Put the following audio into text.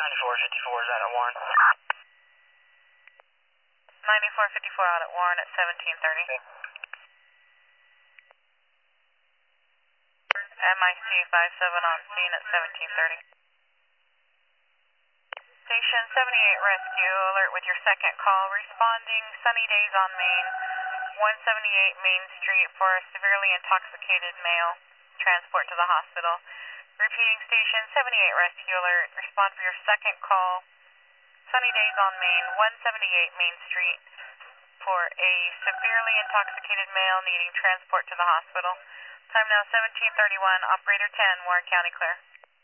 9454 is out at Warren. 9454 out at Warren at 1730. Okay. MIC 57 on scene at 1730. Station 78 Rescue, alert with your second call. Responding, sunny days on Main, 178 Main Street for a severely intoxicated male. Transport to the hospital. Repeating, Station 78 Rescue alert. Respond for your second call. Sunny days on Main, 178 Main Street for a severely intoxicated male needing transport to the hospital. Time now 17:31. Operator 10, Warren County clear.